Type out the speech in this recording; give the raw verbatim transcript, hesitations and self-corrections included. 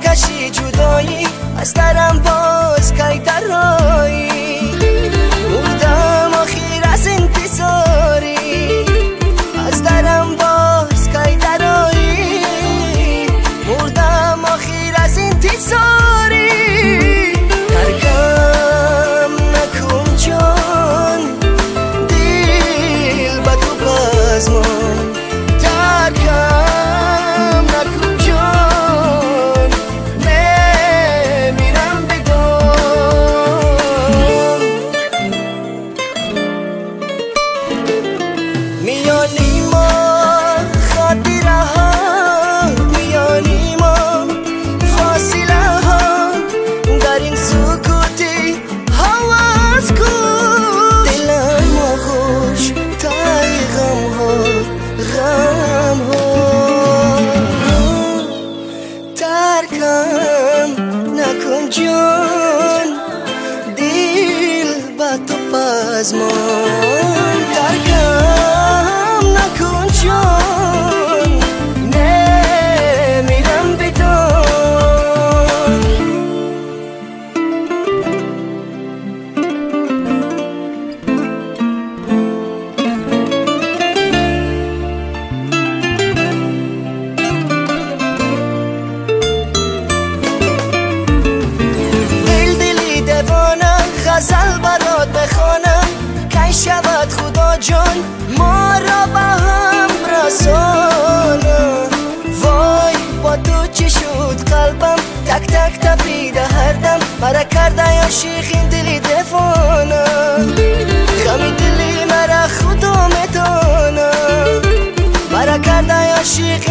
کشی جدایی از درم باز کی درایی بودم آخر از انتظاری از درم باز کی درایی مردم آخر از انتظاری ترکم نکن جان دل با تو بازمان ترکم نکن جان نمیرم بگم میانی ما خاطره ها میانی ما فاصله ها در این سکوتی حواس کن دلم خوش تای غم ها غم ها ترکم نکن جان دل با تو پزمان ترکم نکن جان نمیرم بدان دل دلی دوانه غزل برات بخوانم کی شود خدا جان ما را به هم رسانم وای با تو چه شد قلبم تک تک تپیده هر دم مرا کرده یا شیخ این دلی دوانم غم دلی مرا خدا میدانم مرا کرده یا شیخ